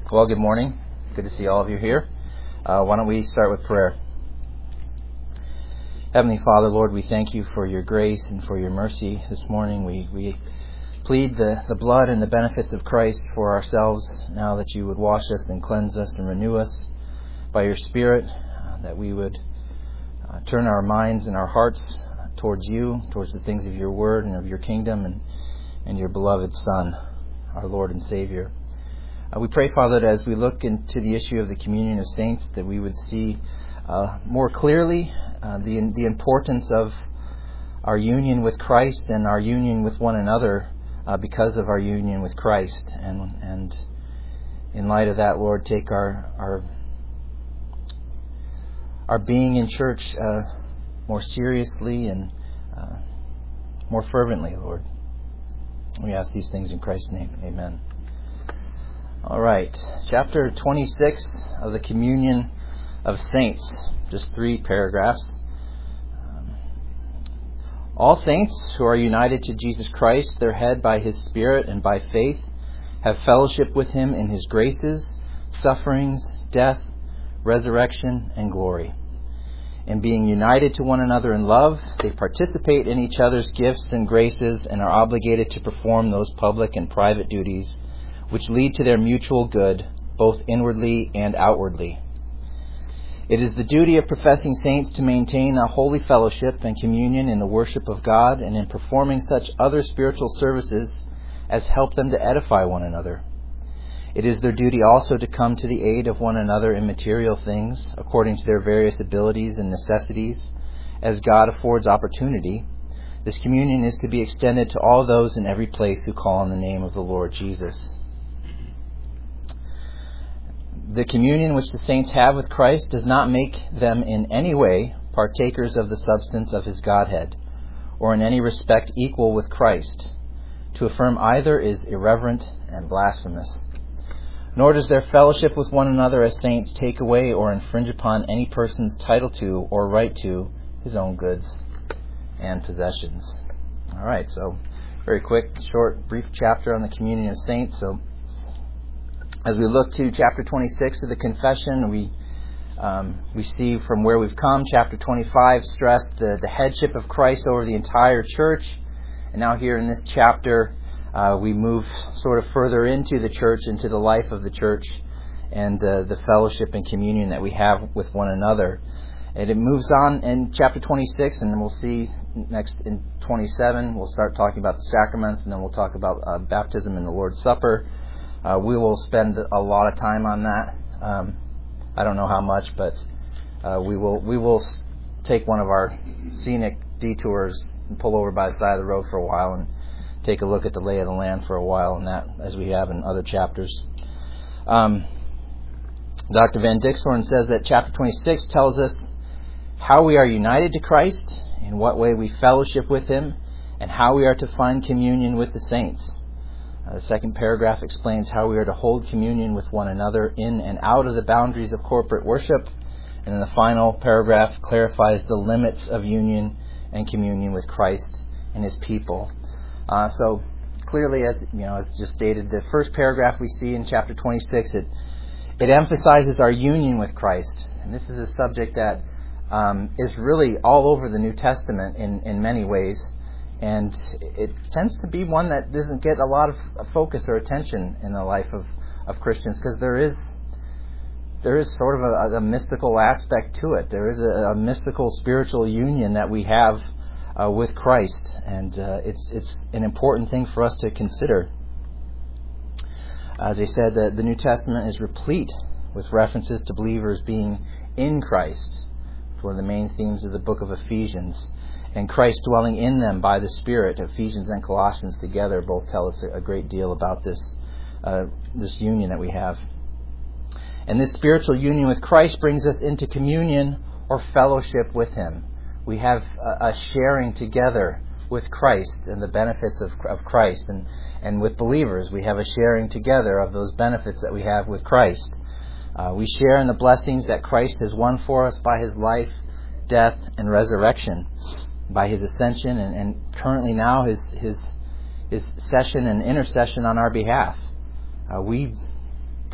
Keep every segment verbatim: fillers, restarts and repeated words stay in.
Well, good morning. Good to see all of you here. Uh, why don't we start with prayer? Heavenly Father, Lord, we thank you for your grace and for your mercy this morning. We we plead the, the blood and the benefits of Christ for ourselves now, that you would wash us and cleanse us and renew us by your Spirit, uh, that we would uh, turn our minds and our hearts towards you, towards the things of your word and of your kingdom and, and your beloved Son, our Lord and Savior. Uh, we pray, Father, that as we look into the issue of the communion of saints, that we would see uh, more clearly uh, the the importance of our union with Christ and our union with one another uh, because of our union with Christ. And and in light of that, Lord, take our our our being in church uh, more seriously and uh, more fervently, Lord. We ask these things in Christ's name. Amen. All right, chapter twenty-six of the Communion of Saints, just three paragraphs. Um, All saints who are united to Jesus Christ, their head, by his Spirit and by faith, have fellowship with him in his graces, sufferings, death, resurrection, and glory. In being united to one another in love, they participate in each other's gifts and graces and are obligated to perform those public and private duties which lead to their mutual good, both inwardly and outwardly. It is the duty of professing saints to maintain a holy fellowship and communion in the worship of God and in performing such other spiritual services as help them to edify one another. It is their duty also to come to the aid of one another in material things, according to their various abilities and necessities, as God affords opportunity. This communion is to be extended to all those in every place who call on the name of the Lord Jesus. The communion which the saints have with Christ does not make them in any way partakers of the substance of his Godhead, or in any respect equal with Christ. To affirm either is irreverent and blasphemous. Nor does their fellowship with one another as saints take away or infringe upon any person's title to or right to his own goods and possessions. All right, so very quick, short, brief chapter on the communion of saints. So as we look to chapter twenty-six of the confession, we um, we see from where we've come. Chapter twenty-five stressed the, the headship of Christ over the entire church. And now here in this chapter, uh, we move sort of further into the church, into the life of the church, and uh, the fellowship and communion that we have with one another. And it moves on in chapter twenty-six, and then we'll see next in twenty-seven, we'll start talking about the sacraments, and then we'll talk about uh, baptism and the Lord's Supper. Uh, we will spend a lot of time on that. Um, I don't know how much, but uh, we will we will take one of our scenic detours and pull over by the side of the road for a while and take a look at the lay of the land for a while, and that as we have in other chapters. Um, Doctor Van Dixhorn says that chapter twenty-six tells us how we are united to Christ, in what way we fellowship with him, and how we are to find communion with the saints. Uh, the second paragraph explains how we are to hold communion with one another in and out of the boundaries of corporate worship. And then the final paragraph clarifies the limits of union and communion with Christ and his people. Uh, so clearly, as you know, as just stated, the first paragraph we see in chapter twenty-six, it it emphasizes our union with Christ. And this is a subject that um, is really all over the New Testament in, in many ways. And it tends to be one that doesn't get a lot of focus or attention in the life of, of Christians, because there is there is sort of a, a mystical aspect to it. There is a, a mystical spiritual union that we have uh, with Christ, and uh, it's it's an important thing for us to consider. As I said, the, the New Testament is replete with references to believers being in Christ. It's one of the main themes of the book of Ephesians. And Christ dwelling in them by the Spirit. Ephesians and Colossians together both tell us a great deal about this uh, this union that we have. And this spiritual union with Christ brings us into communion or fellowship with him. We have a, a sharing together with Christ and the benefits of, of Christ. And, and with believers, we have a sharing together of those benefits that we have with Christ. Uh, we share in the blessings that Christ has won for us by his life, death, and resurrection, by his ascension, and, and currently now his his his session and intercession on our behalf. Uh, we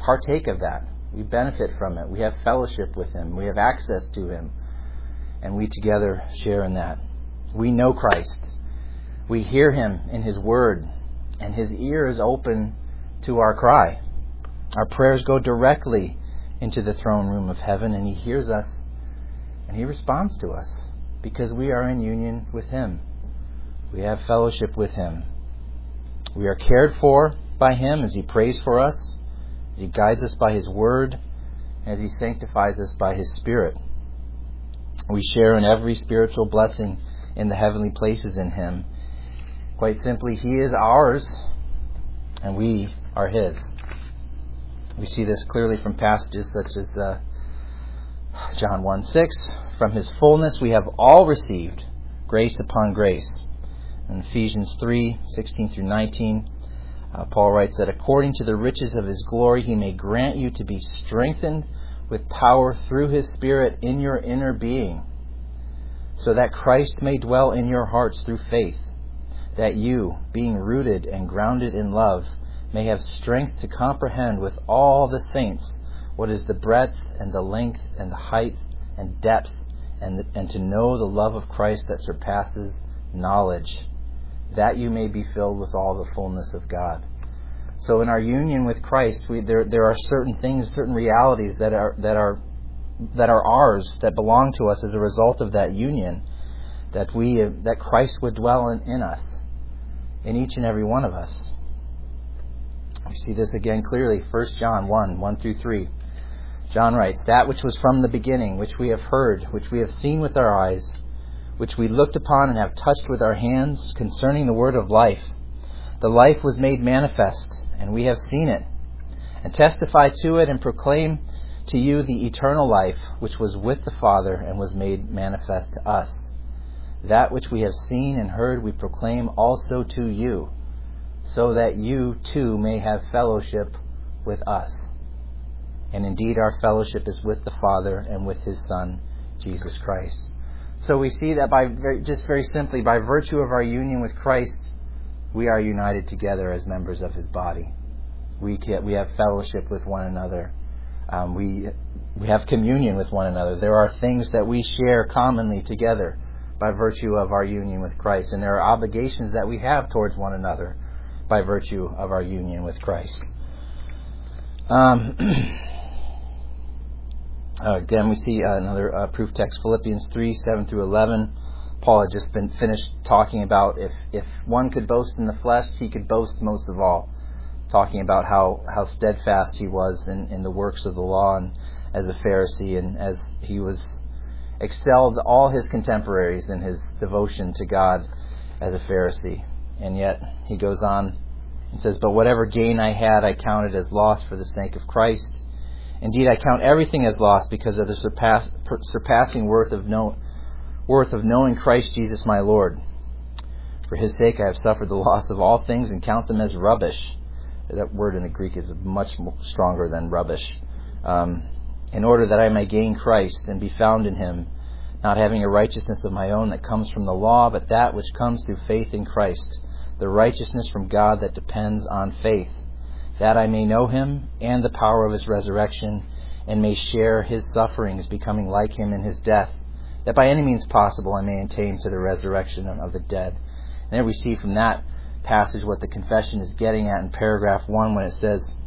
partake of that. We benefit from it. We have fellowship with Him. We have access to Him. And we together share in that. We know Christ. We hear Him in His Word. And His ear is open to our cry. Our prayers go directly into the throne room of heaven, and He hears us and He responds to us because we are in union with Him. We have fellowship with Him. We are cared for by Him as He prays for us, as He guides us by His Word, as He sanctifies us by His Spirit. We share in every spiritual blessing in the heavenly places in Him. Quite simply, He is ours and we are His. We see this clearly from passages such as uh, John one six. From His fullness we have all received grace upon grace. In Ephesians three sixteen through nineteen, uh, Paul writes that according to the riches of His glory He may grant you to be strengthened with power through His Spirit in your inner being, so that Christ may dwell in your hearts through faith, that you, being rooted and grounded in love, may have strength to comprehend with all the saints what is the breadth and the length and the height and depth, and, the, and to know the love of Christ that surpasses knowledge, that you may be filled with all the fullness of God. So in our union with Christ, we, there there are certain things, certain realities that are that are that are ours, that belong to us as a result of that union, that we that Christ would dwell in, in us, in each and every one of us. We see this again clearly, First John one, one through three. John writes, that which was from the beginning, which we have heard, which we have seen with our eyes, which we looked upon and have touched with our hands, concerning the word of life. The life was made manifest, and we have seen it, and testify to it, and proclaim to you the eternal life, which was with the Father, and was made manifest to us. That which we have seen and heard we proclaim also to you, so that you too may have fellowship with us. And indeed our fellowship is with the Father and with His Son, Jesus Christ. So we see that by very, just very simply, by virtue of our union with Christ, we are united together as members of His body. We can, we have fellowship with one another. Um, we we have communion with one another. There are things that we share commonly together by virtue of our union with Christ. And there are obligations that we have towards one another by virtue of our union with Christ. Um, again, we see another uh, proof text, Philippians three, seven through eleven. Paul had just been finished talking about if, if one could boast in the flesh, he could boast most of all. Talking about how, how steadfast he was in, in the works of the law and as a Pharisee, and as he was excelled all his contemporaries in his devotion to God as a Pharisee. And yet he goes on and says, but whatever gain I had, I counted as loss for the sake of Christ. Indeed, I count everything as loss because of the surpass, surpassing worth of, know, worth of knowing Christ Jesus my Lord. For His sake I have suffered the loss of all things and count them as rubbish. That word in the Greek is much stronger than rubbish. Um, in order that I may gain Christ and be found in Him, not having a righteousness of my own that comes from the law, but that which comes through faith in Christ, the righteousness from God that depends on faith, that I may know Him and the power of His resurrection, and may share His sufferings, becoming like Him in His death, that by any means possible I may attain to the resurrection of the dead. And there we see from that passage what the confession is getting at in paragraph one when it says,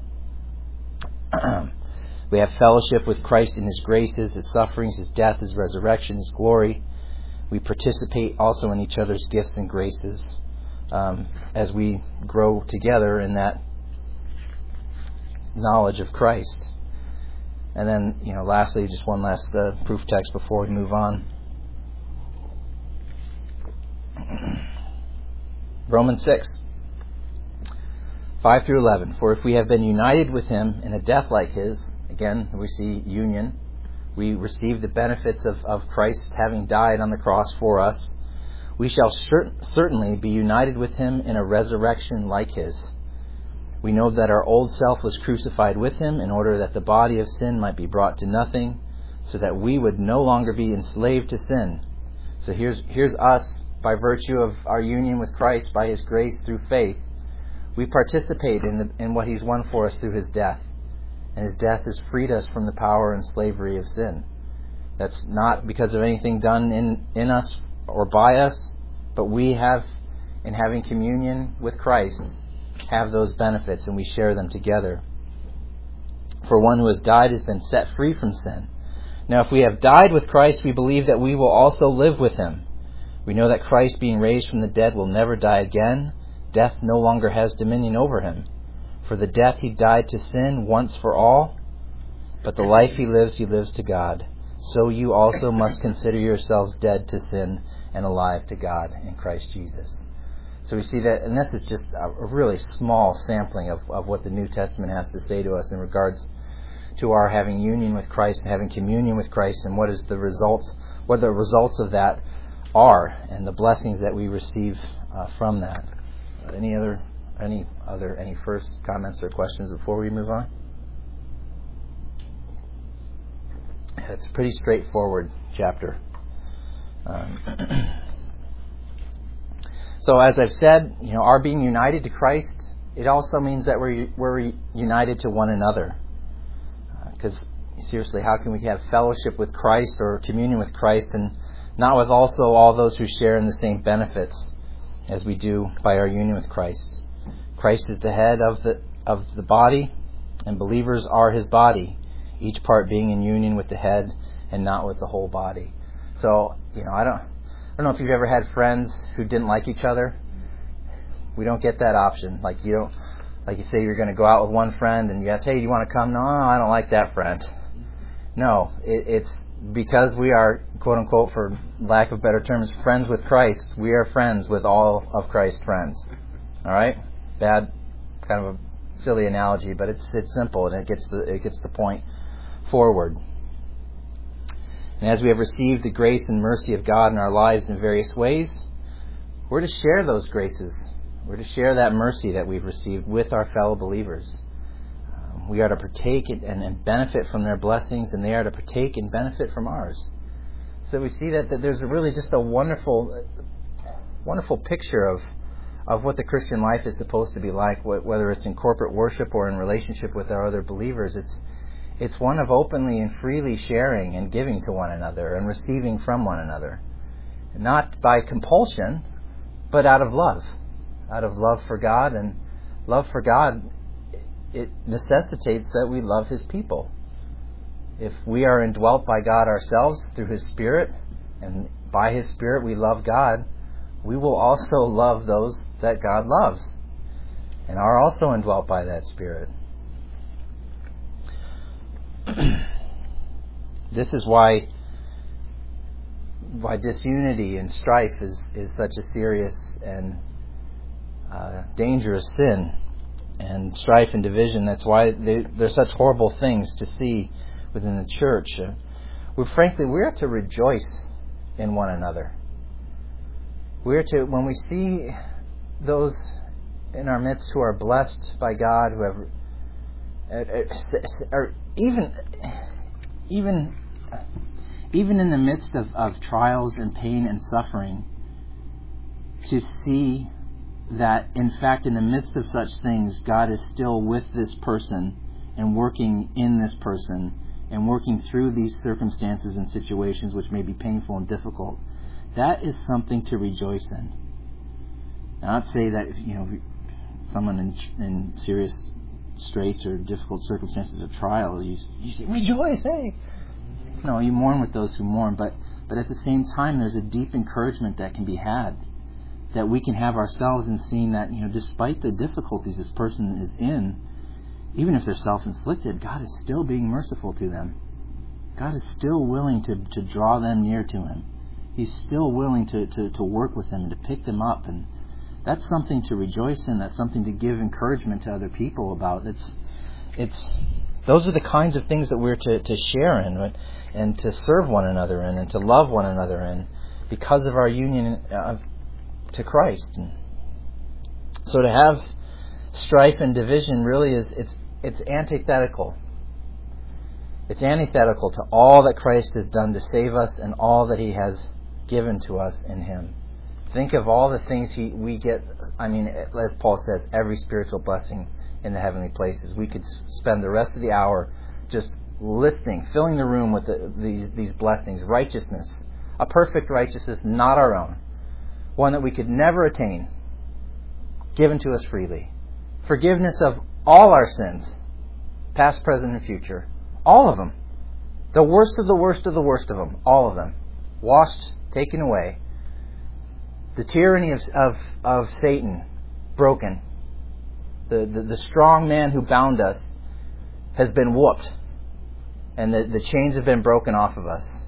we have fellowship with Christ in His graces, His sufferings, His death, His resurrection, His glory. We participate also in each other's gifts and graces um, as we grow together in that knowledge of Christ. And then, you know, lastly, just one last uh, proof text before we move on. Romans six, five through eleven. For if we have been united with Him in a death like His, again, we see union. We receive the benefits of, of Christ having died on the cross for us. We shall cer- certainly be united with Him in a resurrection like His. We know that our old self was crucified with Him in order that the body of sin might be brought to nothing, so that we would no longer be enslaved to sin. So here's here's us, by virtue of our union with Christ, by His grace through faith. We participate in, the, in what He's won for us through His death. and His death has freed us from the power and slavery of sin. That's not because of anything done in, in us or by us, but we have, in having communion with Christ, have those benefits, and we share them together. For one who has died has been set free from sin. Now, if we have died with Christ, we believe that we will also live with Him. We know that Christ, being raised from the dead, will never die again. Death no longer has dominion over Him. For the death He died to sin once for all, but the life He lives, He lives to God. So you also must consider yourselves dead to sin and alive to God in Christ Jesus. So we see that, and this is just a really small sampling of, of what the New Testament has to say to us in regards to our having union with Christ and having communion with Christ, and what is the results, what the results of that are, and the blessings that we receive uh, from that. Any other, any other, any first comments or questions before we move on? It's a pretty straightforward chapter. Um, so, as I've said, you know, our being united to Christ, it also means that we're we're united to one another. Because uh, seriously, how can we have fellowship with Christ or communion with Christ and not with also all those who share in the same benefits as we do by our union with Christ? Christ is the head of the of the body, and believers are His body, each part being in union with the head and not with the whole body. So, you know, I don't, I don't know if you've ever had friends who didn't like each other. We don't get that option. Like you don't, like you say, you're going to go out with one friend and you ask, hey, do you want to come? No, I don't like that friend. No, it, it's because we are, quote unquote, for lack of better terms, friends with Christ. We are friends with all of Christ's friends. All right, bad, kind of a silly analogy, but it's it's simple and it gets the it gets the point forward. And as we have received the grace and mercy of God in our lives in various ways, we're to share those graces. We're to share that mercy that we've received with our fellow believers. Um, we are to partake and, and benefit from their blessings, and they are to partake and benefit from ours. So we see that, that there's really just a wonderful, wonderful picture of of what the Christian life is supposed to be like, whether it's in corporate worship or in relationship with our other believers. It's It's one of openly and freely sharing and giving to one another and receiving from one another. Not by compulsion, but out of love. Out of love for God. And love for God, it necessitates that we love His people. If we are indwelt by God ourselves through His Spirit, and by His Spirit we love God, we will also love those that God loves and are also indwelt by that Spirit. This is why why disunity and strife is, is such a serious and uh, dangerous sin. And strife and division, that's why they, they're such horrible things to see within the church. Uh, we frankly, we're to rejoice in one another. We're to, when we see those in our midst who are blessed by God, who have uh, are even even even in the midst of, of trials and pain and suffering, to see that in fact in the midst of such things God is still with this person and working in this person and working through these circumstances and situations which may be painful and difficult. That is something to rejoice in. Now, not say that, you know, someone in, in serious straits or difficult circumstances of trial, you, you say, rejoice, hey! No, you mourn with those who mourn, but, but at the same time, there's a deep encouragement that can be had, that we can have ourselves in seeing that, you know, despite the difficulties this person is in, even if they're self-inflicted, God is still being merciful to them. God is still willing to, to draw them near to Him. He's still willing to, to, to work with them and to pick them up. And that's something to rejoice in. That's something to give encouragement to other people about. It's, it's, those are the kinds of things that we're to, to share in, right? And to serve one another in, and to love one another in, because of our union uh, to Christ. And so to have strife and division really is, it's, it's antithetical. It's antithetical to all that Christ has done to save us and all that He has given to us in Him. Think of all the things he, we get. I mean, as Paul says, every spiritual blessing in the heavenly places. We could spend the rest of the hour just listening, filling the room with the, these, these blessings. Righteousness, a perfect righteousness, not our own, one that we could never attain, given to us freely. Forgiveness of all our sins, past, present, and future. All of them. The worst of the worst of the worst of them. All of them. Washed, taken away. The tyranny of, of, of Satan, broken. The, the, the strong man who bound us has been whooped. And the, the chains have been broken off of us.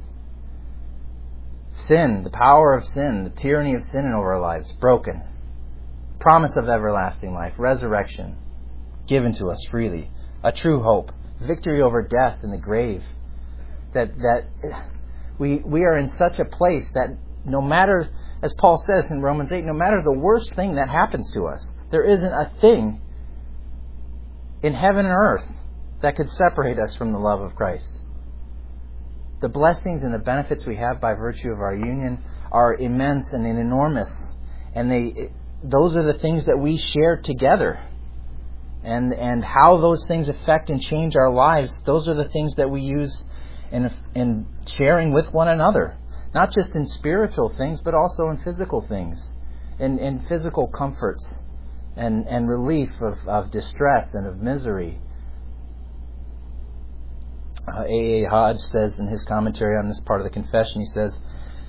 Sin, the power of sin, the tyranny of sin in over our lives, broken. Promise of everlasting life, resurrection, given to us freely. A true hope, victory over death and the grave. That that we we are in such a place that no matter, as Paul says in Romans eight, no matter the worst thing that happens to us, there isn't a thing in heaven and earth that could separate us from the love of Christ. The blessings and the benefits we have by virtue of our union are immense and enormous, and they those are the things that we share together. And and how those things affect and change our lives, those are the things that we use in in sharing with one another. Not just in spiritual things, but also in physical things. In, in physical comforts and, and relief of, of distress and of misery. Uh, A A Hodge says in his commentary on this part of the confession, he says,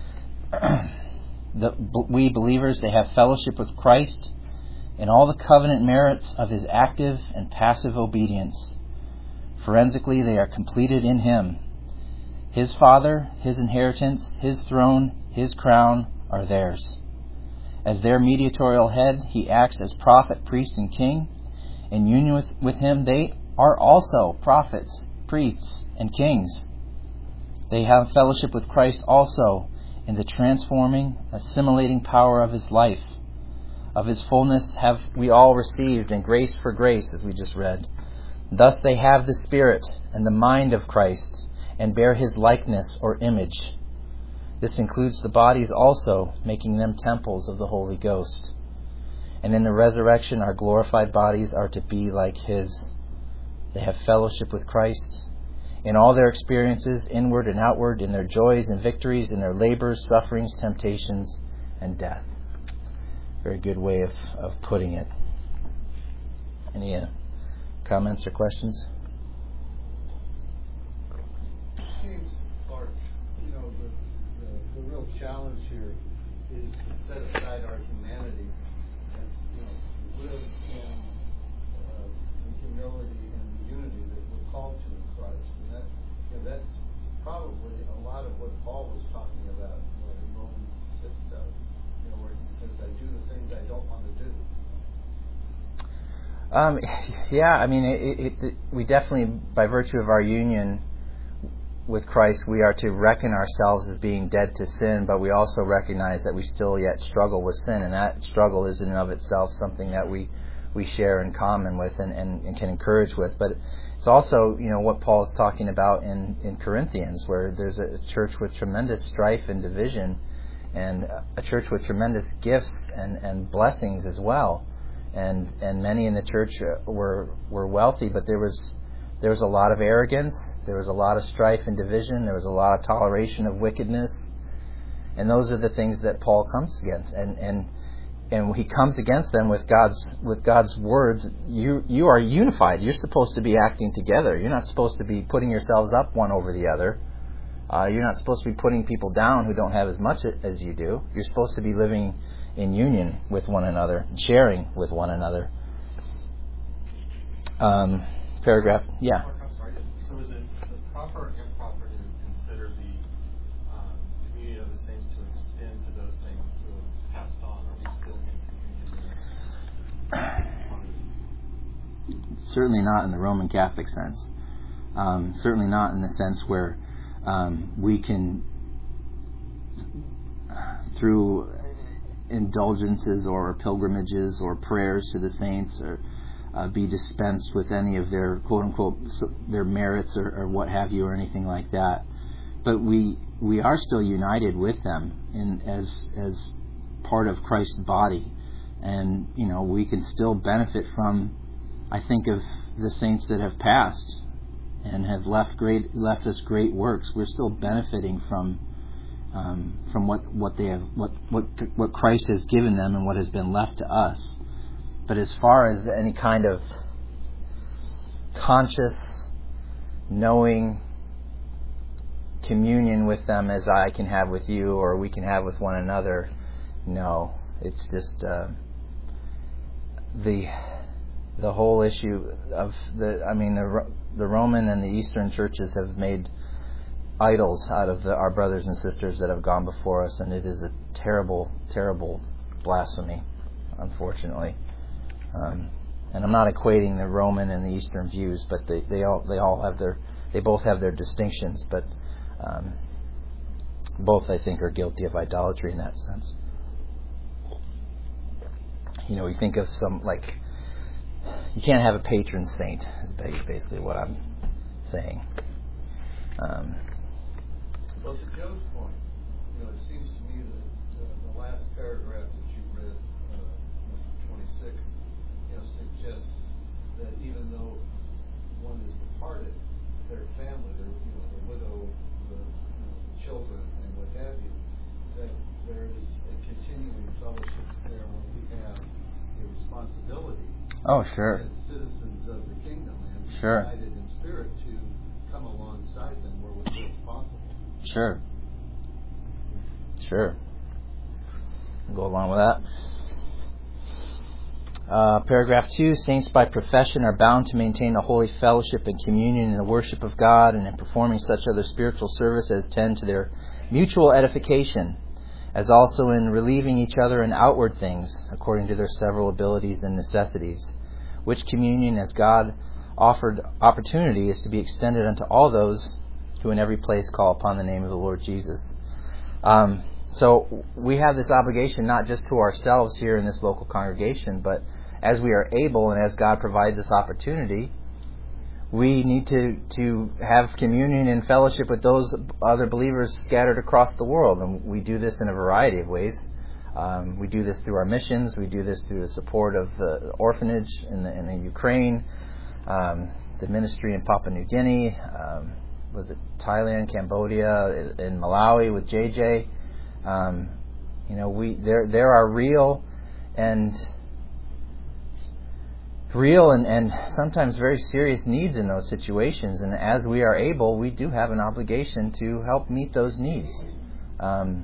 the, we believers, they have fellowship with Christ in all the covenant merits of His active and passive obedience. Forensically, they are completed in Him. His Father, His inheritance, His throne, His crown are theirs. As their mediatorial head, He acts as prophet, priest, and king. In union with, with Him, they are also prophets, priests, and kings. They have fellowship with Christ also in the transforming, assimilating power of His life. Of His fullness have we all received, and grace for grace, as we just read. Thus they have the Spirit and the mind of Christ, and bear His likeness or image. This includes the bodies also, making them temples of the Holy Ghost. And in the resurrection, our glorified bodies are to be like His. They have fellowship with Christ in all their experiences, inward and outward, in their joys and victories, in their labors, sufferings, temptations, and death. Very good way of, of putting it. Any uh, comments or questions? James Clark, you know, the, the, the real challenge here is to set aside our humanity and, you know, live in, uh, in humility and unity that we're called to in Christ. And that, you know, that's probably a lot of what Paul was talking about, you know, in Romans six, uh, you know, where he says, I do the things I don't want to do. Um, yeah, I mean, it, it, it, we definitely, by virtue of our union with Christ, we are to reckon ourselves as being dead to sin, but we also recognize that we still yet struggle with sin, and that struggle is in and of itself something that we, we share in common with and, and, and can encourage with. But it's also, you know, what Paul is talking about in, in Corinthians, where there's a church with tremendous strife and division, and a church with tremendous gifts and, and blessings as well. And and many in the church were were wealthy, but there was there was a lot of arrogance, there was a lot of strife and division, there was a lot of toleration of wickedness, and those are the things that Paul comes against. And and and he comes against them with God's with God's words. You you are unified. You're supposed to be acting together. You're not supposed to be putting yourselves up one over the other. Uh, you're not supposed to be putting people down who don't have as much as you do. You're supposed to be living in union with one another, sharing with one another. Um, paragraph, yeah. Mark, I'm sorry. So is it, is it proper or improper to consider the um, community of the saints to extend to those saints who have passed on? Are we still in communion? Certainly not in the Roman Catholic sense. Um, certainly not in the sense where um, we can, through indulgences or pilgrimages or prayers to the saints, or uh, be dispensed with any of their quote unquote their merits or, or what have you, or anything like that. But we we are still united with them in as as part of Christ's body, and you know we can still benefit from I think of the saints that have passed and have left great left us great works. We're still benefiting from um, from what, what they have what, what what Christ has given them and what has been left to us. But as far as any kind of conscious, knowing communion with them as I can have with you or we can have with one another, no. It's just uh, the the whole issue of the. I mean, the the Roman and the Eastern churches have made idols out of the, our brothers and sisters that have gone before us, and it is a terrible, terrible blasphemy, unfortunately. Um, and I'm not equating the Roman and the Eastern views, but they, they all they all have their they both have their distinctions, but um, both I think are guilty of idolatry in that sense. You know, we think of some, like, you can't have a patron saint, is basically what I'm saying. Um, well, to Joe's point, you know, it seems to me that the, the last paragraph that you read, uh, twenty-six, you know, suggests that even though one is departed, their family, their, you know, the widow, the, you know, the children, and what have you, that there is a continuing fellowship there when we have a responsibility. Oh, sure. As citizens of the kingdom and sure. united in spirit to come alongside them where we feel possible. Sure. Sure. Go along with that. Uh, paragraph two, saints by profession are bound to maintain a holy fellowship and communion in the worship of God and in performing such other spiritual service as tend to their mutual edification, as also in relieving each other in outward things, according to their several abilities and necessities, which communion as God offered opportunity is to be extended unto all those who in every place call upon the name of the Lord Jesus. Um, so we have this obligation not just to ourselves here in this local congregation, but as we are able and as God provides this opportunity, we need to, to have communion and fellowship with those other believers scattered across the world. And we do this in a variety of ways. Um, we do this through our missions. We do this through the support of the orphanage in the, in the Ukraine, um, the ministry in Papua New Guinea, um, was it Thailand, Cambodia, in Malawi with J J. Um, you know, we there there are real and real and, and sometimes very serious needs in those situations, and as we are able, we do have an obligation to help meet those needs. Um,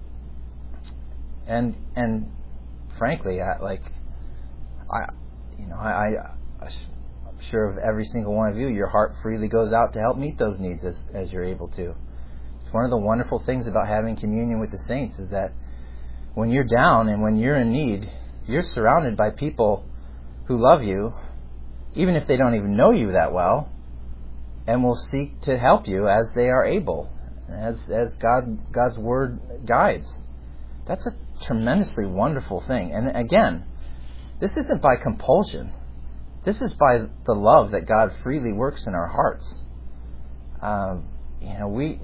and and frankly, I, like I, you know, I, I, I'm sure of every single one of you, your heart freely goes out to help meet those needs as as you're able to. It's one of the wonderful things about having communion with the saints is that when you're down and when you're in need, you're surrounded by people who love you, even if they don't even know you that well, and will seek to help you as they are able, as as God God's word guides. That's a tremendously wonderful thing. And again, this isn't by compulsion. This is by the love that God freely works in our hearts. Um, you know, we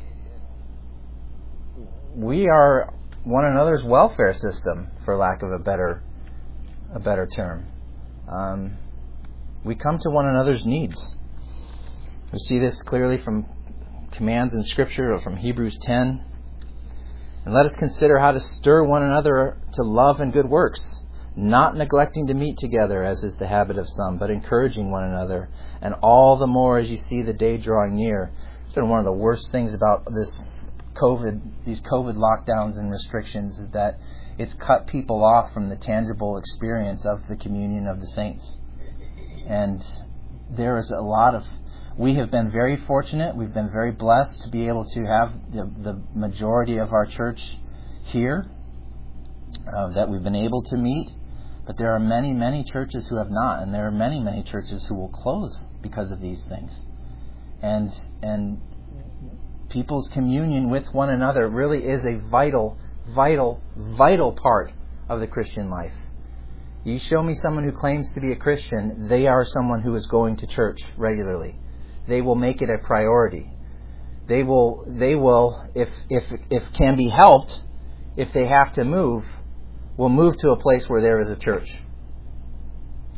we are one another's welfare system, for lack of a better a better term. Um, we come to one another's needs. We see this clearly from commands in Scripture or from Hebrews ten. And let us consider how to stir one another to love and good works, not neglecting to meet together, as is the habit of some, but encouraging one another, and all the more as you see the day drawing near. It's been one of the worst things about this COVID, these COVID lockdowns and restrictions, is that it's cut people off from the tangible experience of the communion of the saints. And there is a lot of, we have been very fortunate, we've been very blessed to be able to have the, the majority of our church here uh, that we've been able to meet. But there are many, many churches who have not, and there are many, many churches who will close because of these things. And and people's communion with one another really is a vital, vital, vital part of the Christian life. You show me someone who claims to be a Christian, they are someone who is going to church regularly. They will make it a priority. They will, they will, if if if can be helped, if they have to move, will move to a place where there is a church.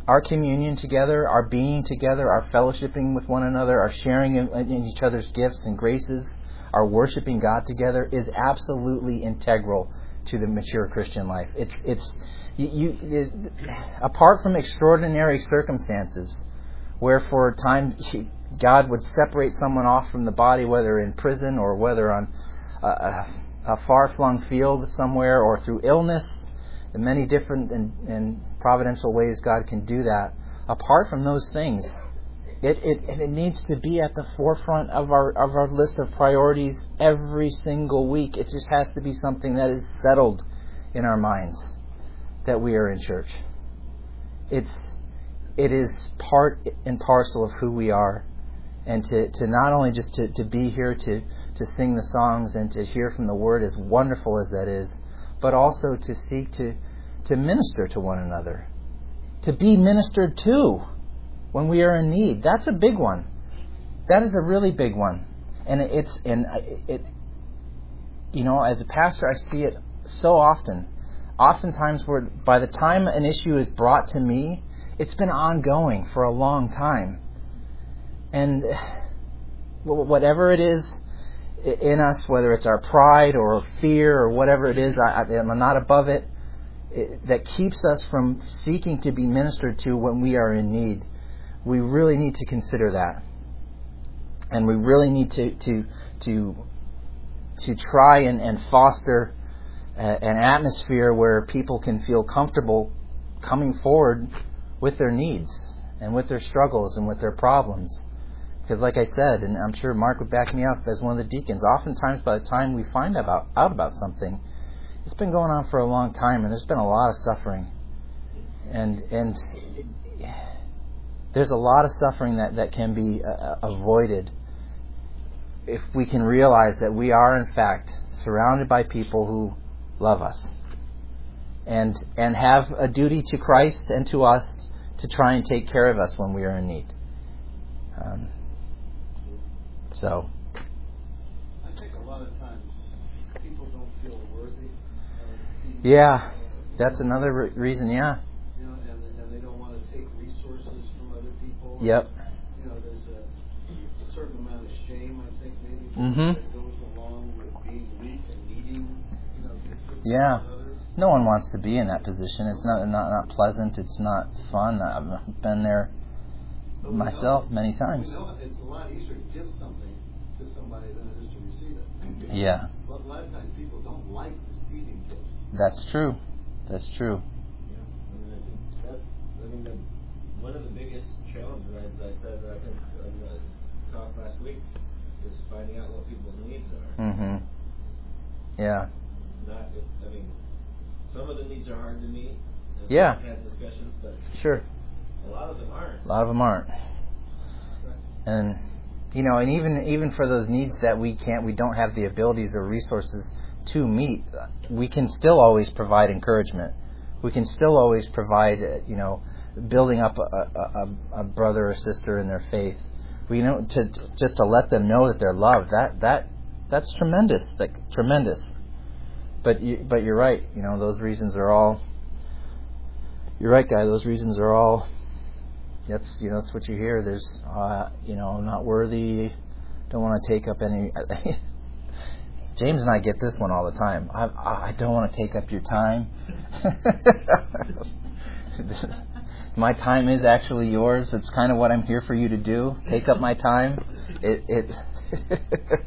our communion together, our being together, our fellowshipping with one another, our sharing in, in each other's gifts and graces, our worshiping God together is absolutely integral to the mature Christian life. It's it's you, you it, apart from extraordinary circumstances, where for a time God would separate someone off from the body, whether in prison or whether on a, a, a far-flung field somewhere or through illness. In many different and, and providential ways God can do that. Apart from those things, it, it it needs to be at the forefront of our of our list of priorities every single week. It just has to be something that is settled in our minds that we are in church. It's it is part and parcel of who we are. And to, to not only just to, to be here to, to sing the songs and to hear from the Word, as wonderful as that is, but also to seek to, to minister to one another. To be ministered to when we are in need. That's a big one. That is a really big one. And it's and it you know, as a pastor I see it so often. Oftentimes where by the time an issue is brought to me, it's been ongoing for a long time. And whatever it is in us, whether it's our pride or fear or whatever it is, I, I'm not above it, it, that keeps us from seeking to be ministered to when we are in need. We really need to consider that. And we really need to to to, to try and, and foster a, an atmosphere where people can feel comfortable coming forward with their needs and with their struggles and with their problems. Because like I said, and I'm sure Mark would back me up as one of the deacons, oftentimes by the time we find about, out about something, it's been going on for a long time and there's been a lot of suffering. And and there's a lot of suffering that, that can be uh, avoided if we can realize that we are in fact surrounded by people who love us and and have a duty to Christ and to us to try and take care of us when we are in need. Um, So, I think a lot of times people don't feel worthy. Of yeah, that's another re- reason. Yeah. You know, and, and they don't want to take resources from other people. Yep. You know, there's a, a certain amount of shame, I think, maybe Mm-hmm. that goes along with being weak and needing, you know, the assistance Yeah. of others. No one wants to be in that position. It's not not not pleasant. It's not fun. I've been there But we myself know- many times. We know it's a lot easier to give something to somebody than it is to receive it. Yeah, But a lot of times people don't like receiving gifts. that's true. That's true. Yeah, I mean, I think that's, I mean, the, one of the biggest challenges, as I said, I think, in the talk last week, is finding out what people's needs are. Mm-hmm. Yeah. Not, I mean, some of the needs are hard to meet. and Yeah. we've had discussions, but Sure. a lot of them aren't. A lot of them aren't. And you know, and even even for those needs that we can't, we don't have the abilities or resources to meet, we can still always provide encouragement. We can still always provide, uh, you know, building up a, a, a brother or sister in their faith. We know to just to let them know that they're loved. That that that's tremendous. Like tremendous. But you, but you're right. You know, those reasons are all. You're right, guy. Those reasons are all. That's you know that's what you hear. There's uh, you know not worthy. Don't want to take up any. James and I get this one all the time. I I don't want to take up your time. My time is actually yours. It's kind of what I'm here for you to do. Take up my time. It it.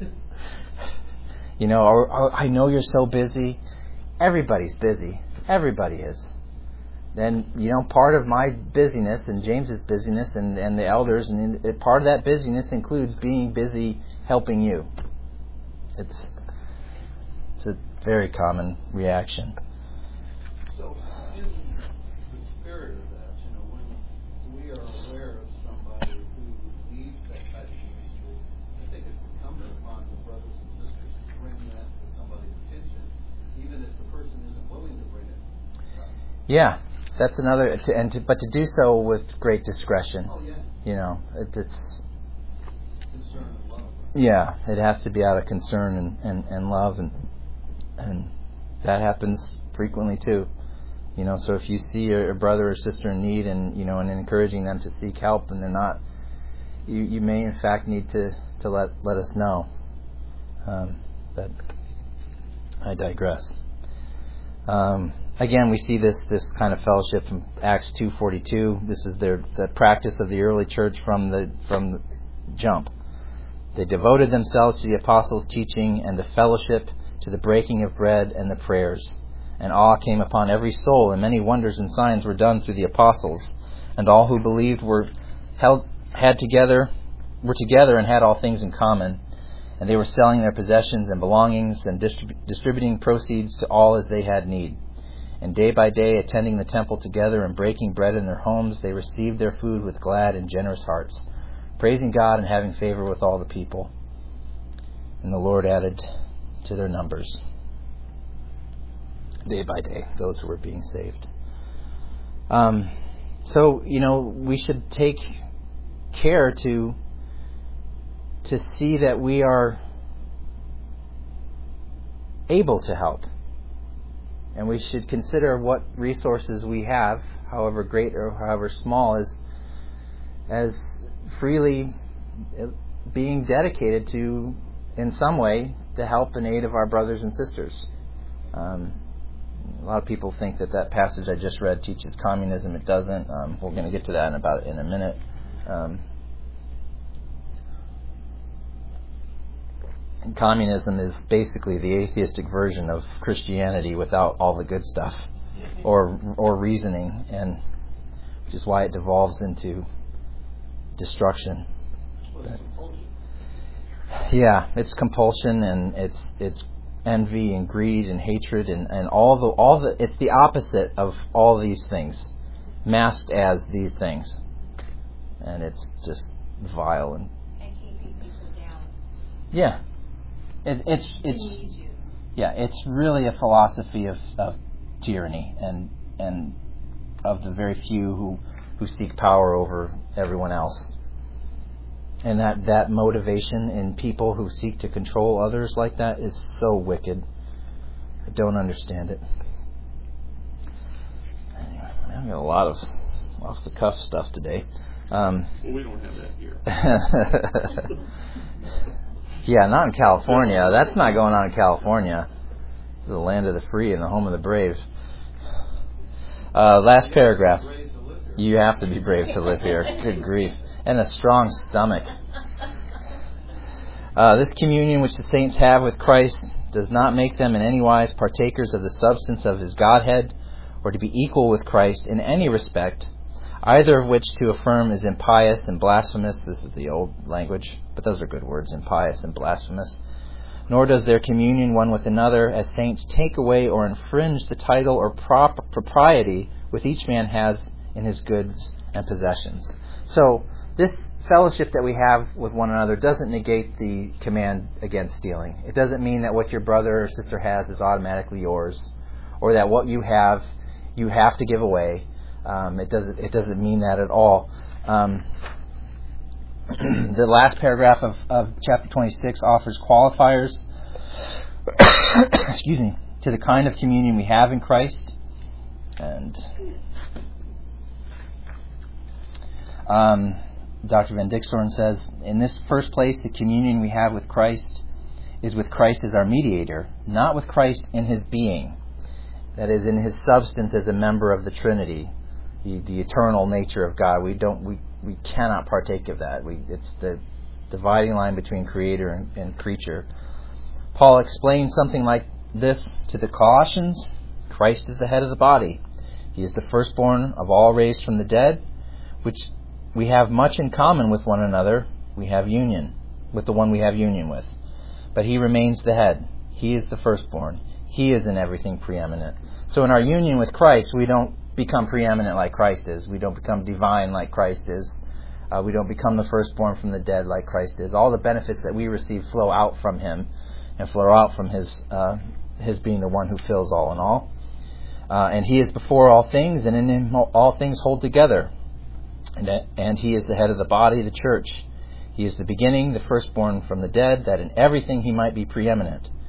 You know, or, or, I know you're so busy. Everybody's busy. Everybody is. Then, you know, part of my busyness and James's busyness and, and the elders, and it, part of that busyness includes being busy helping you. It's it's a very common reaction. So, in the spirit of that, you know, when we are aware of somebody who needs that type of ministry, I think it's incumbent upon the brothers and sisters to bring that to somebody's attention, even if the person isn't willing to bring it. Yeah. That's another, to, and to, but to do so with great discretion. Oh, yeah. You know, it, it's Concern and love. yeah, it has to be out of concern and, and, and love, and and that happens frequently too. You You know, so if you see a, a brother or sister in need, and you know, and encouraging them to seek help, and they're not, you, you may in fact need to, to let let us know. Um, but I digress. Um, again, we see this this kind of fellowship from Acts two forty-two. This is their the practice of the early church from the from the jump. They devoted themselves to the apostles' teaching and the fellowship, to the breaking of bread and the prayers. And awe came upon every soul, and many wonders and signs were done through the apostles. And all who believed were held had together were together and had all things in common. And they were selling their possessions and belongings and distrib- distributing proceeds to all as they had need. And day by day, attending the temple together and breaking bread in their homes, they received their food with glad and generous hearts, praising God and having favor with all the people. And the Lord added to their numbers, day by day, those who were being saved. Um, so, you know, we should take care to to see that we are able to help. And we should consider what resources we have, however great or however small, as, as freely being dedicated to, in some way, the help and aid of our brothers and sisters. Um, a lot of people think that that passage I just read teaches communism. It doesn't. Um, we're going to get to that in about in a minute. Um, And communism is basically the atheistic version of Christianity without all the good stuff, or or reasoning, and which is why it devolves into destruction. But, yeah, it's compulsion, and it's it's envy and greed and hatred, and, and all the all the it's the opposite of all these things, masked as these things, and it's just vile and, and keeping people down. Yeah. It, it's it's yeah, it's really a philosophy of, of tyranny and and of the very few who, who seek power over everyone else. And that, that motivation in people who seek to control others like that is so wicked. I don't understand it. Anyway, I've got a lot of off the cuff stuff today. Um, well, we don't have that here. Yeah, not in California. That's not going on in California. This is the land of the free and the home of the brave. Uh, last paragraph. You have to be brave to live here. Good grief. And a strong stomach. Uh, this communion which the saints have with Christ does not make them in any wise partakers of the substance of his Godhead, or to be equal with Christ in any respect, either of which to affirm is impious and blasphemous. This is the old language, but those are good words, impious and blasphemous. Nor does their communion one with another as saints take away or infringe the title or prop- propriety which each man has in his goods and possessions. So this fellowship that we have with one another doesn't negate the command against stealing. It doesn't mean that what your brother or sister has is automatically yours, or that what you have, you have to give away. Um, it doesn't. It doesn't mean that at all. Um, the last paragraph of, of chapter twenty-six offers qualifiers. excuse me, to the kind of communion we have in Christ, and um, Doctor Van Dixthorn says, in this first place, the communion we have with Christ is with Christ as our mediator, not with Christ in his being, that is, in his substance as a member of the Trinity. The, the eternal nature of God. We don't. We, we cannot partake of that. We, it's the dividing line between creator and, and creature. Paul explains something like this to the Colossians. Christ is the head of the body. He is the firstborn of all raised from the dead, which we have much in common with one another. We have union with the one we have union with. But he remains the head. He is the firstborn. He is in everything preeminent. So in our union with Christ, we don't become preeminent like Christ is. We don't become divine like Christ is. Uh, we don't become the firstborn from the dead like Christ is. All the benefits that we receive flow out from him and flow out from his uh, his being the one who fills all in all. Uh, and he is before all things, and in him all things hold together. And, and he is the head of the body, the church. He is the beginning, the firstborn from the dead, that in everything he might be preeminent.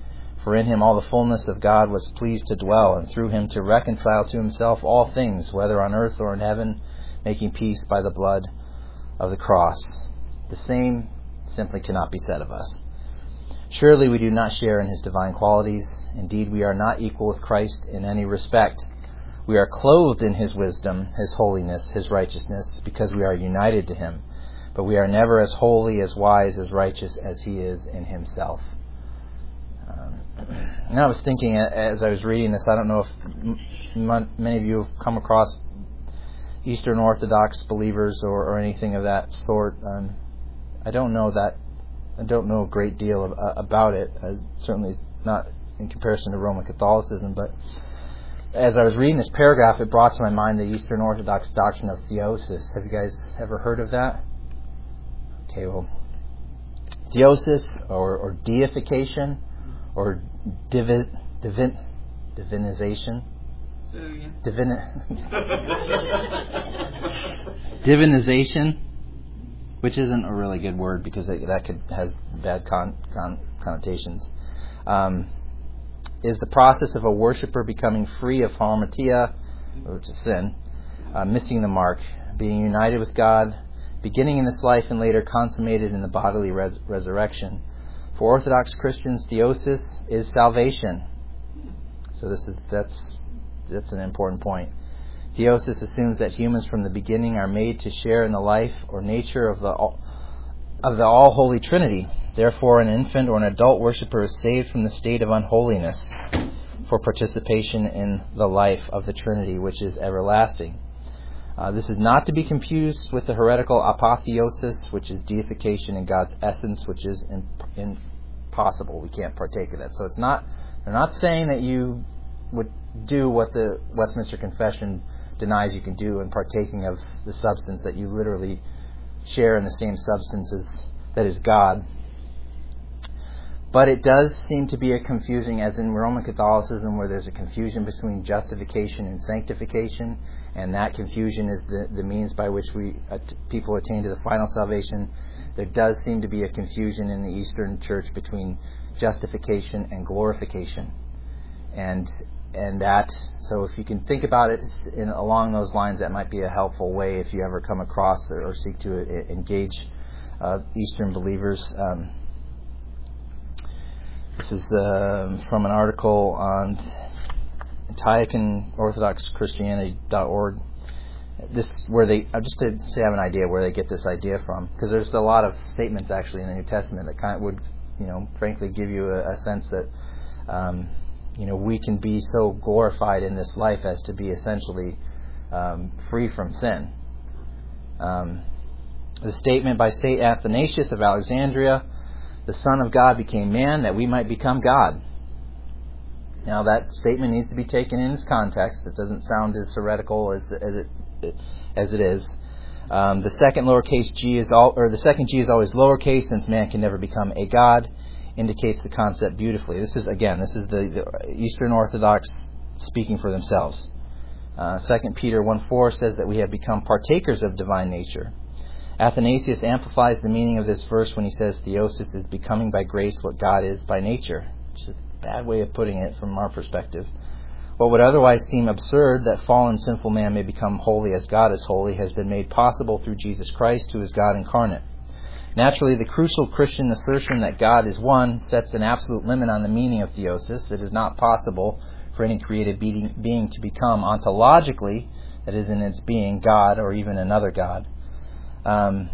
For in him all the fullness of God was pleased to dwell, and through him to reconcile to himself all things, whether on earth or in heaven, making peace by the blood of the cross. The same simply cannot be said of us. Surely we do not share in his divine qualities. Indeed, we are not equal with Christ in any respect. We are clothed in his wisdom, his holiness, his righteousness, because we are united to him. But we are never as holy, as wise, as righteous as he is in himself. Um, and I was thinking as I was reading this, I don't know if m- many of you have come across Eastern Orthodox believers or, or anything of that sort. Um, I don't know that. I don't know a great deal of, uh, about it. Uh, certainly not in comparison to Roman Catholicism. But as I was reading this paragraph, it brought to my mind the Eastern Orthodox doctrine of theosis. Have you guys ever heard of that? Okay, well, theosis or, or deification or divi, divin, divinization. Divin, divinization, which isn't a really good word because it, that could has bad con, con, connotations, um, is the process of a worshiper becoming free of hamartia, which is sin, uh, missing the mark, being united with God, beginning in this life and later consummated in the bodily res- resurrection. For Orthodox Christians, theosis is salvation. So this is that's that's an important point. Theosis assumes that humans from the beginning are made to share in the life or nature of the all, of the all-holy Trinity. Therefore, an infant or an adult worshiper is saved from the state of unholiness for participation in the life of the Trinity, which is everlasting. Uh, this is not to be confused with the heretical apotheosis, which is deification in God's essence, which is in, impossible. We can't partake of that. So it's not. They're not saying that you would do what the Westminster Confession denies you can do in partaking of the substance, that you literally share in the same substance as, that is God. But it does seem to be a confusing, as in Roman Catholicism, where there's a confusion between justification and sanctification, and that confusion is the, the means by which we uh, people attain to the final salvation. There does seem to be a confusion in the Eastern Church between justification and glorification. And and that, so if you can think about it in, along those lines, that might be a helpful way if you ever come across or, or seek to uh, engage uh, Eastern believers. Um, this is uh, from an article on Antiochian Orthodox Christianity dot org. This where they uh, just to, to have an idea where they get this idea from, because there's a lot of statements actually in the New Testament that kind of would, you know, frankly give you a, a sense that um, you know we can be so glorified in this life as to be essentially um, free from sin. Um, the statement by Saint Athanasius of Alexandria, "The Son of God became man that we might become God." Now that statement needs to be taken in its context. It doesn't sound as heretical as as it as it is. Um, the second lowercase g is all, or the second g is always lowercase, since man can never become a god. Indicates the concept beautifully. This is again, this is the, the Eastern Orthodox speaking for themselves. Uh, Second Peter one four says that we have become partakers of divine nature. Athanasius amplifies the meaning of this verse when he says theosis is becoming by grace what God is by nature. Which is a bad way of putting it from our perspective. What would otherwise seem absurd, that fallen sinful man may become holy as God is holy, has been made possible through Jesus Christ, who is God incarnate. Naturally, the crucial Christian assertion that God is one sets an absolute limit on the meaning of theosis. It is not possible for any created being, being to become ontologically, that is in its being, God or even another God. Um,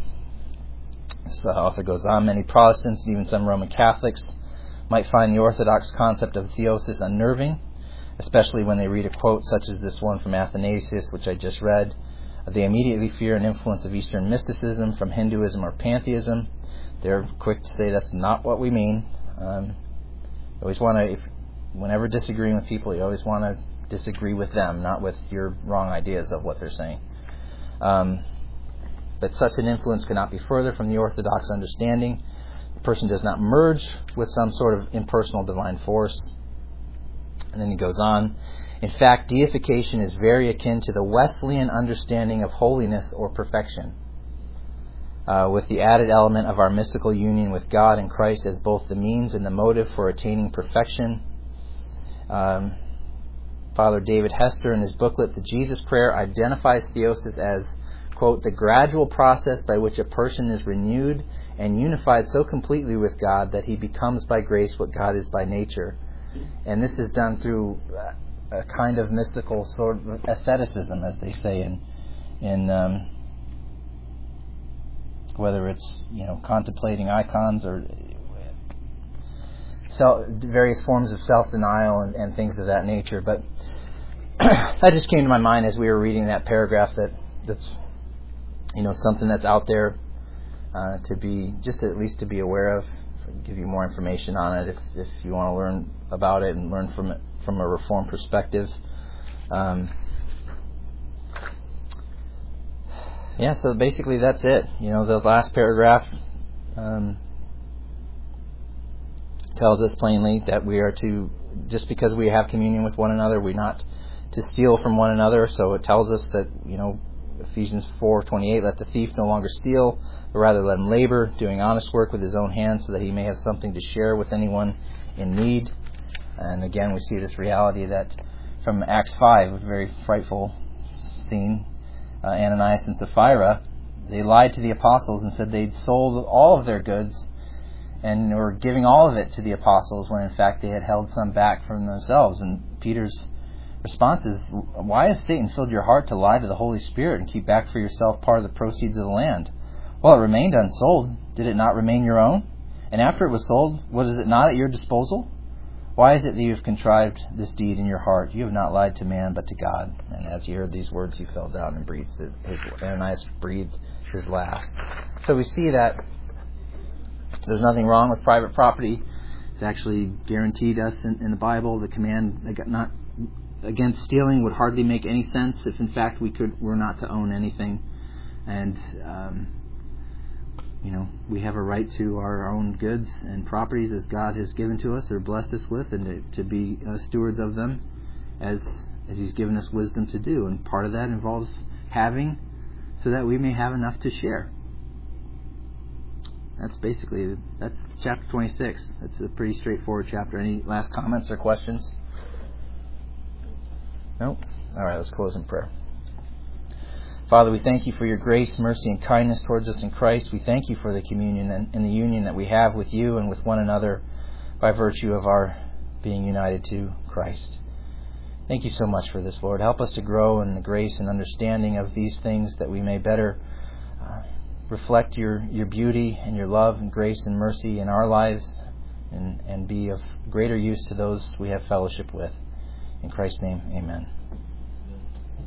so the author goes on, many Protestants and even some Roman Catholics might find the Orthodox concept of theosis unnerving, especially when they read a quote such as this one from Athanasius, which I just read. They immediately fear an influence of Eastern mysticism from Hinduism or pantheism. They're quick to say that's not what we mean. Um, you always want to, if, whenever disagreeing with people, you always want to disagree with them, not with your wrong ideas of what they're saying. Um, but such an influence cannot be further from the Orthodox understanding. The person does not merge with some sort of impersonal divine force. And then he goes on. In fact, deification is very akin to the Wesleyan understanding of holiness or perfection. uh, with the added element of our mystical union with God and Christ as both the means and the motive for attaining perfection. Um, Father David Hester, in his booklet, The Jesus Prayer, identifies theosis as, quote, the gradual process by which a person is renewed and unified so completely with God that he becomes by grace what God is by nature. And this is done through a kind of mystical sort of asceticism, as they say, in in um, whether it's, you know, contemplating icons or self, various forms of self-denial and, and things of that nature. But that just came to my mind as we were reading that paragraph, that that's, you know, something that's out there uh, to be, just at least to be aware of. I'll give you more information on it if, if you want to learn about it and learn from it from a Reformed perspective. Um, yeah, so basically that's it. You know, the last paragraph um, tells us plainly that we are to, just because we have communion with one another, we're not to steal from one another. So it tells us that, you know, Ephesians four twenty-eight, let the thief no longer steal, but rather let him labor, doing honest work with his own hands, so that he may have something to share with anyone in need. And again, we see this reality that from Acts five, a very frightful scene, uh, Ananias and Sapphira, they lied to the apostles and said they'd sold all of their goods and were giving all of it to the apostles, when in fact they had held some back from themselves. And Peter's response is, why has Satan filled your heart to lie to the Holy Spirit and keep back for yourself part of the proceeds of the land? Well, it remained unsold. Did it not remain your own? And after it was sold, was it not at your disposal? Why is it that you have contrived this deed in your heart? You have not lied to man, but to God. And as he heard these words, he fell down and breathed his, his Ananias breathed his last. So we see that there's nothing wrong with private property. It's actually guaranteed us in, in the Bible. The command not against stealing would hardly make any sense if, in fact, we could were not to own anything. And um, you know, we have a right to our own goods and properties as God has given to us or blessed us with, and to, to be uh, stewards of them as as He's given us wisdom to do. And part of that involves having, so that we may have enough to share. That's basically, that's chapter twenty-six. It's a pretty straightforward chapter. Any last comments or questions? Nope? All right, let's close in prayer. Father, we thank you for your grace, mercy, and kindness towards us in Christ. We thank you for the communion and, and the union that we have with you and with one another by virtue of our being united to Christ. Thank you so much for this, Lord. Help us to grow in the grace and understanding of these things, that we may better uh, reflect your, your beauty and your love and grace and mercy in our lives, and, and be of greater use to those we have fellowship with. In Christ's name, amen.